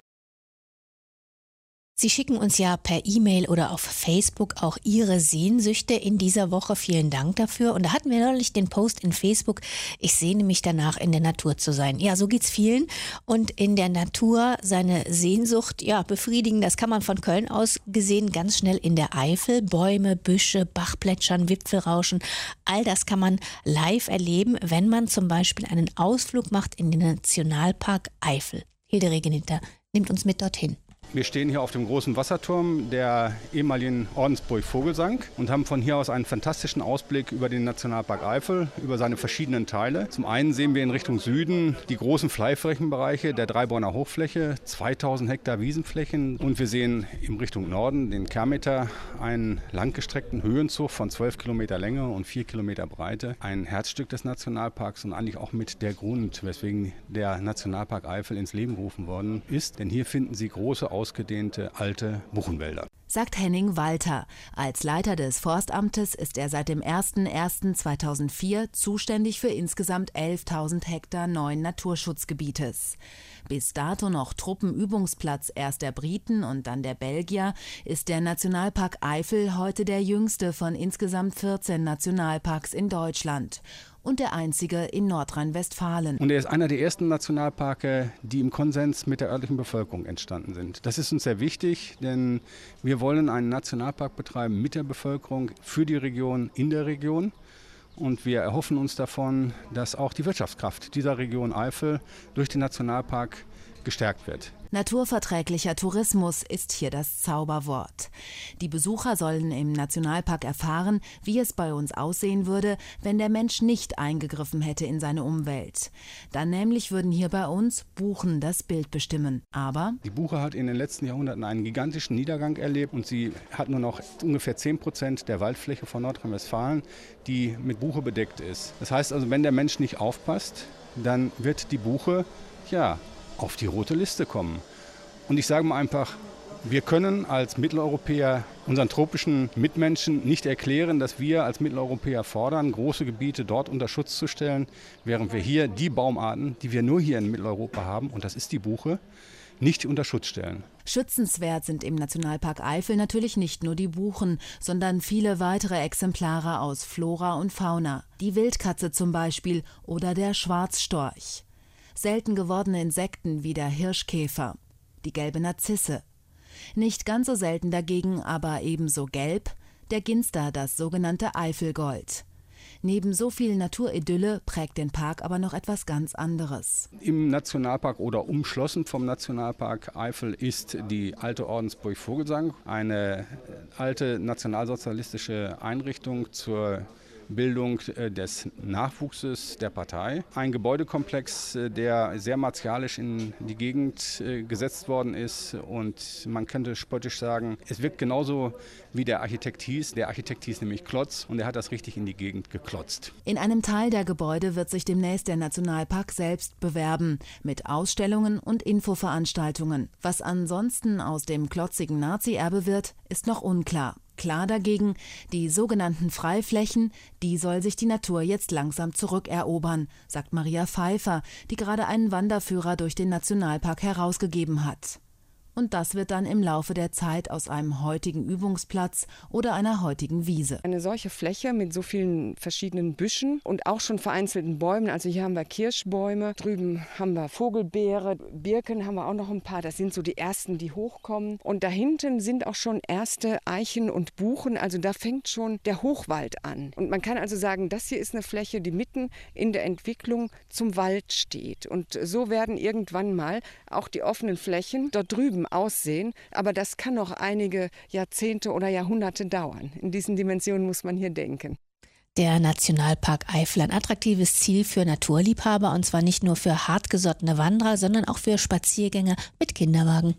Sie schicken uns ja per E-Mail oder auf Facebook auch Ihre Sehnsüchte in dieser Woche. Vielen Dank dafür. Und da hatten wir neulich den Post in Facebook, ich sehne mich danach, in der Natur zu sein. Ja, so geht's vielen. Und in der Natur seine Sehnsucht ja, befriedigen, das kann man von Köln aus gesehen ganz schnell in der Eifel. Bäume, Büsche, Bachplätschern, Wipfelrauschen, all das kann man live erleben, wenn man zum Beispiel einen Ausflug macht in den Nationalpark Eifel. Hilde Regenhinter nimmt uns mit dorthin. Wir stehen hier auf dem großen Wasserturm der ehemaligen Ordensburg Vogelsang und haben von hier aus einen fantastischen Ausblick über den Nationalpark Eifel, über seine verschiedenen Teile. Zum einen sehen wir in Richtung Süden die großen Freiflächenbereiche der Dreiborner Hochfläche, zweitausend Hektar Wiesenflächen, und wir sehen in Richtung Norden den Kermeter, einen langgestreckten Höhenzug von zwölf Kilometer Länge und vier Kilometer Breite. Ein Herzstück des Nationalparks und eigentlich auch mit der Grund, weswegen der Nationalpark Eifel ins Leben gerufen worden ist. Denn hier finden Sie große, ausgedehnte alte Buchenwälder. Sagt Henning Walter. Als Leiter des Forstamtes ist er seit dem ersten ersten zweitausendvier zuständig für insgesamt elftausend Hektar neuen Naturschutzgebietes. Bis dato noch Truppenübungsplatz erst der Briten und dann der Belgier, ist der Nationalpark Eifel heute der jüngste von insgesamt vierzehn Nationalparks in Deutschland und der einzige in Nordrhein-Westfalen. Und er ist einer der ersten Nationalparke, die im Konsens mit der örtlichen Bevölkerung entstanden sind. Das ist uns sehr wichtig, denn wir wollen einen Nationalpark betreiben mit der Bevölkerung, für die Region, in der Region. Und wir erhoffen uns davon, dass auch die Wirtschaftskraft dieser Region Eifel durch den Nationalpark gestärkt wird. Naturverträglicher Tourismus ist hier das Zauberwort. Die Besucher sollen im Nationalpark erfahren, wie es bei uns aussehen würde, wenn der Mensch nicht eingegriffen hätte in seine Umwelt. Dann nämlich würden hier bei uns Buchen das Bild bestimmen. Aber die Buche hat in den letzten Jahrhunderten einen gigantischen Niedergang erlebt und sie hat nur noch ungefähr zehn Prozent der Waldfläche von Nordrhein-Westfalen, die mit Buche bedeckt ist. Das heißt also, wenn der Mensch nicht aufpasst, dann wird die Buche, ja, auf die rote Liste kommen. Und ich sage mal einfach, wir können als Mitteleuropäer unseren tropischen Mitmenschen nicht erklären, dass wir als Mitteleuropäer fordern, große Gebiete dort unter Schutz zu stellen, während wir hier die Baumarten, die wir nur hier in Mitteleuropa haben, und das ist die Buche, nicht unter Schutz stellen. Schützenswert sind im Nationalpark Eifel natürlich nicht nur die Buchen, sondern viele weitere Exemplare aus Flora und Fauna. Die Wildkatze zum Beispiel oder der Schwarzstorch. Selten gewordene Insekten wie der Hirschkäfer, die gelbe Narzisse. Nicht ganz so selten dagegen, aber ebenso gelb, der Ginster, das sogenannte Eifelgold. Neben so viel Naturidylle prägt den Park aber noch etwas ganz anderes. Im Nationalpark oder umschlossen vom Nationalpark Eifel ist die alte Ordensburg Vogelsang, eine alte nationalsozialistische Einrichtung zur Bildung des Nachwuchses der Partei. Ein Gebäudekomplex, der sehr martialisch in die Gegend gesetzt worden ist und man könnte spöttisch sagen, es wirkt genauso wie der Architekt hieß. Der Architekt hieß nämlich Klotz und er hat das richtig in die Gegend geklotzt. In einem Teil der Gebäude wird sich demnächst der Nationalpark selbst bewerben, mit Ausstellungen und Infoveranstaltungen. Was ansonsten aus dem klotzigen Nazi-Erbe wird, ist noch unklar. Klar dagegen, die sogenannten Freiflächen, die soll sich die Natur jetzt langsam zurückerobern, sagt Maria Pfeiffer, die gerade einen Wanderführer durch den Nationalpark herausgegeben hat. Und das wird dann im Laufe der Zeit aus einem heutigen Übungsplatz oder einer heutigen Wiese. Eine solche Fläche mit so vielen verschiedenen Büschen und auch schon vereinzelten Bäumen. Also hier haben wir Kirschbäume, drüben haben wir Vogelbeere, Birken haben wir auch noch ein paar. Das sind so die ersten, die hochkommen. Und da hinten sind auch schon erste Eichen und Buchen. Also da fängt schon der Hochwald an. Und man kann also sagen, das hier ist eine Fläche, die mitten in der Entwicklung zum Wald steht. Und so werden irgendwann mal auch die offenen Flächen dort drüben aussehen, aber das kann noch einige Jahrzehnte oder Jahrhunderte dauern. In diesen Dimensionen muss man hier denken. Der Nationalpark Eifel, ein attraktives Ziel für Naturliebhaber, und zwar nicht nur für hartgesottene Wanderer, sondern auch für Spaziergänger mit Kinderwagen.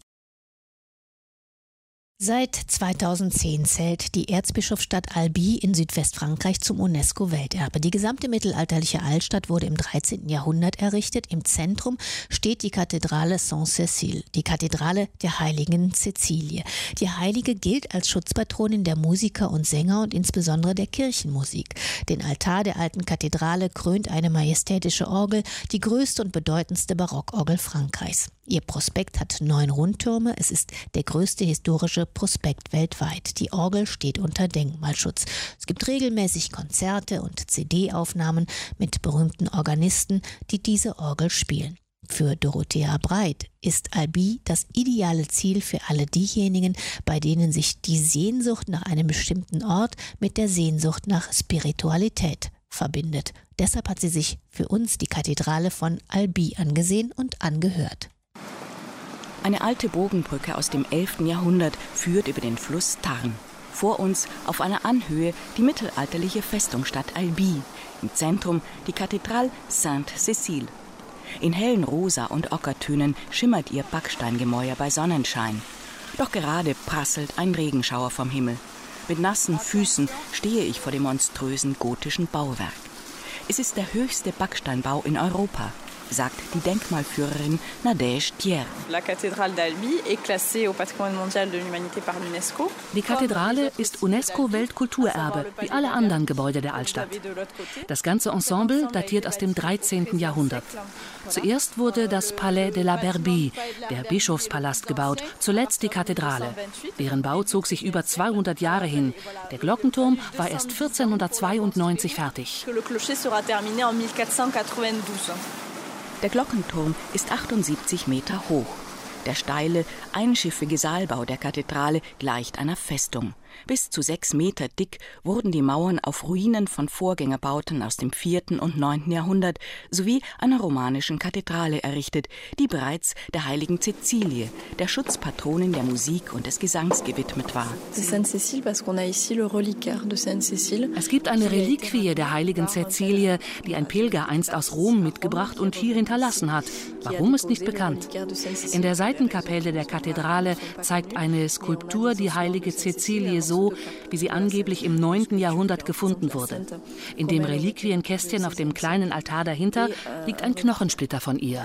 Seit zweitausendzehn zählt die Erzbischofsstadt Albi in Südwestfrankreich zum UNESCO-Welterbe. Die gesamte mittelalterliche Altstadt wurde im dreizehnten Jahrhundert errichtet. Im Zentrum steht die Kathedrale Saint-Cécile, die Kathedrale der heiligen Cäcilie. Die Heilige gilt als Schutzpatronin der Musiker und Sänger und insbesondere der Kirchenmusik. Den Altar der alten Kathedrale krönt eine majestätische Orgel, die größte und bedeutendste Barockorgel Frankreichs. Ihr Prospekt hat neun Rundtürme. Es ist der größte historische Prospekt weltweit. Die Orgel steht unter Denkmalschutz. Es gibt regelmäßig Konzerte und C D-Aufnahmen mit berühmten Organisten, die diese Orgel spielen. Für Dorothea Breit ist Albi das ideale Ziel für alle diejenigen, bei denen sich die Sehnsucht nach einem bestimmten Ort mit der Sehnsucht nach Spiritualität verbindet. Deshalb hat sie sich für uns die Kathedrale von Albi angesehen und angehört. Eine alte Bogenbrücke aus dem elften Jahrhundert führt über den Fluss Tarn. Vor uns auf einer Anhöhe die mittelalterliche Festungsstadt Albi. Im Zentrum die Kathedrale Sainte-Cécile. In hellen Rosa- und Ockertönen schimmert ihr Backsteingemäuer bei Sonnenschein. Doch gerade prasselt ein Regenschauer vom Himmel. Mit nassen Füßen stehe ich vor dem monströsen gotischen Bauwerk. Es ist der höchste Backsteinbau in Europa, sagt die Denkmalführerin Nadège Thiers. Die Kathedrale ist UNESCO-Weltkulturerbe, wie alle anderen Gebäude der Altstadt. Das ganze Ensemble datiert aus dem dreizehnten Jahrhundert. Zuerst wurde das Palais de la Berbie, der Bischofspalast, gebaut, zuletzt die Kathedrale. Deren Bau zog sich über zweihundert Jahre hin. Der Glockenturm war erst vierzehnhundertzweiundneunzig fertig. Der Glockenturm ist achtundsiebzig Meter hoch. Der steile, einschiffige Saalbau der Kathedrale gleicht einer Festung. Bis zu sechs Meter dick wurden die Mauern auf Ruinen von Vorgängerbauten aus dem vierten und neunten Jahrhundert sowie einer romanischen Kathedrale errichtet, die bereits der heiligen Cäcilie, der Schutzpatronin der Musik und des Gesangs, gewidmet war. Es gibt eine Reliquie der heiligen Cäcilie, die ein Pilger einst aus Rom mitgebracht und hier hinterlassen hat. Warum ist nicht bekannt. In der Seitenkapelle der Kathedrale zeigt eine Skulptur die heilige Cäcilie so, wie sie angeblich im neunten Jahrhundert gefunden wurde. In dem Reliquienkästchen auf dem kleinen Altar dahinter liegt ein Knochensplitter von ihr.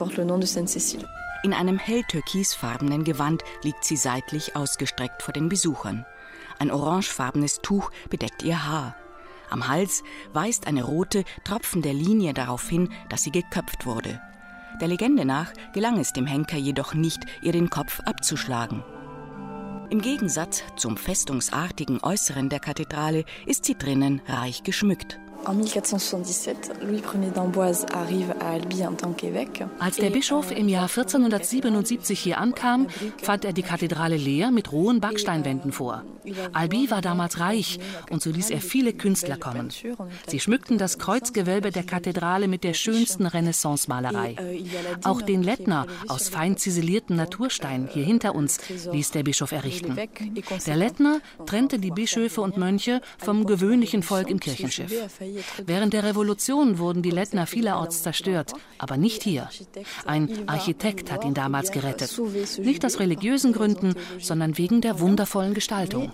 In einem hell türkisfarbenen Gewand liegt sie seitlich ausgestreckt vor den Besuchern. Ein orangefarbenes Tuch bedeckt ihr Haar. Am Hals weist eine rote, tropfende Linie darauf hin, dass sie geköpft wurde. Der Legende nach gelang es dem Henker jedoch nicht, ihr den Kopf abzuschlagen. Im Gegensatz zum festungsartigen Äußeren der Kathedrale ist sie drinnen reich geschmückt. Als der Bischof im Jahr vierzehnhundertsiebenundsiebzig hier ankam, fand er die Kathedrale leer mit rohen Backsteinwänden vor. Albi war damals reich und so ließ er viele Künstler kommen. Sie schmückten das Kreuzgewölbe der Kathedrale mit der schönsten Renaissance-Malerei. Auch den Lettner aus fein ziselierten Naturstein hier hinter uns ließ der Bischof errichten. Der Lettner trennte die Bischöfe und Mönche vom gewöhnlichen Volk im Kirchenschiff. Während der Revolution wurden die Lettner vielerorts zerstört, aber nicht hier. Ein Architekt hat ihn damals gerettet. Nicht aus religiösen Gründen, sondern wegen der wundervollen Gestaltung.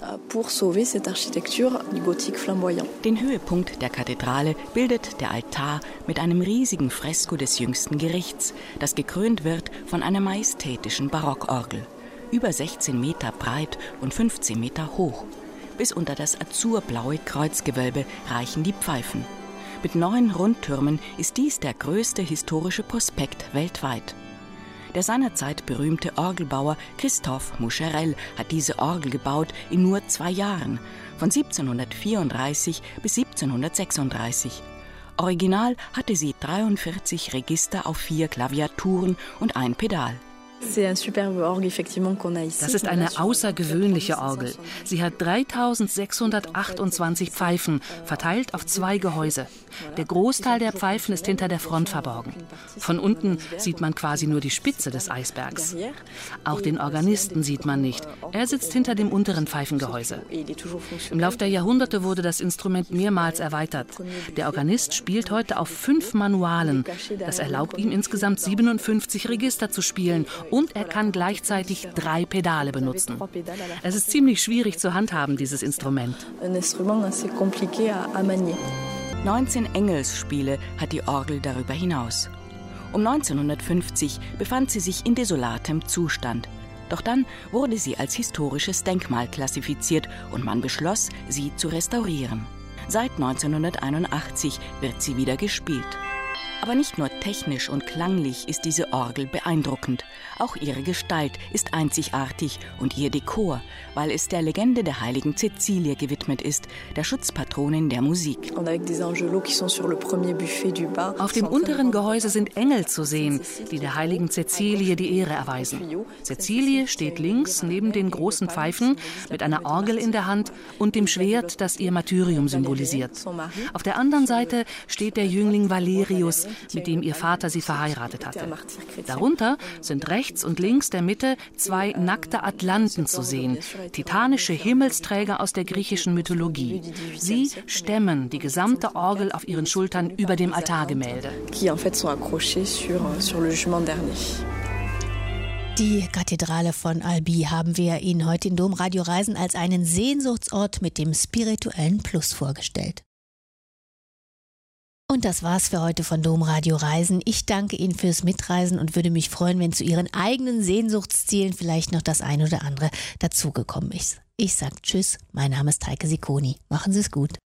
Den Höhepunkt der Kathedrale bildet der Altar mit einem riesigen Fresko des Jüngsten Gerichts, das gekrönt wird von einer majestätischen Barockorgel. Über sechzehn Meter breit und fünfzehn Meter hoch. Bis unter das azurblaue Kreuzgewölbe reichen die Pfeifen. Mit neun Rundtürmen ist dies der größte historische Prospekt weltweit. Der seinerzeit berühmte Orgelbauer Christophe Moucherel hat diese Orgel gebaut in nur zwei Jahren, von siebzehnhundertvierunddreißig bis siebzehnhundertsechsunddreißig. Original hatte sie dreiundvierzig Register auf vier Klaviaturen und ein Pedal. Das ist eine außergewöhnliche Orgel. Sie hat dreitausendsechshundertachtundzwanzig Pfeifen, verteilt auf zwei Gehäuse. Der Großteil der Pfeifen ist hinter der Front verborgen. Von unten sieht man quasi nur die Spitze des Eisbergs. Auch den Organisten sieht man nicht. Er sitzt hinter dem unteren Pfeifengehäuse. Im Lauf der Jahrhunderte wurde das Instrument mehrmals erweitert. Der Organist spielt heute auf fünf Manualen. Das erlaubt ihm insgesamt siebenundfünfzig Register zu spielen. Und er kann gleichzeitig drei Pedale benutzen. Es ist ziemlich schwierig zu handhaben, dieses Instrument. neunzehn Engelsspiele hat die Orgel darüber hinaus. Um neunzehnhundertfünfzig befand sie sich in desolatem Zustand. Doch dann wurde sie als historisches Denkmal klassifiziert und man beschloss, sie zu restaurieren. Seit neunzehnhunderteinundachtzig wird sie wieder gespielt. Aber nicht nur technisch und klanglich ist diese Orgel beeindruckend. Auch ihre Gestalt ist einzigartig und ihr Dekor, weil es der Legende der heiligen Cäcilie gewidmet ist, der Schutzpatronin der Musik. Auf dem unteren Gehäuse sind Engel zu sehen, die der heiligen Cäcilie die Ehre erweisen. Cäcilie steht links neben den großen Pfeifen mit einer Orgel in der Hand und dem Schwert, das ihr Martyrium symbolisiert. Auf der anderen Seite steht der Jüngling Valerius, mit dem ihr Vater sie verheiratet hatte. Darunter sind rechts und links der Mitte zwei nackte Atlanten zu sehen, titanische Himmelsträger aus der griechischen Mythologie. Sie stemmen die gesamte Orgel auf ihren Schultern über dem Altargemälde. Die Kathedrale von Albi haben wir Ihnen heute in Domradio Reisen als einen Sehnsuchtsort mit dem spirituellen Plus vorgestellt. Und das war's für heute von Domradio Reisen. Ich danke Ihnen fürs Mitreisen und würde mich freuen, wenn zu Ihren eigenen Sehnsuchtszielen vielleicht noch das ein oder andere dazugekommen ist. Ich sage Tschüss, mein Name ist Heike Sikoni. Machen Sie es gut.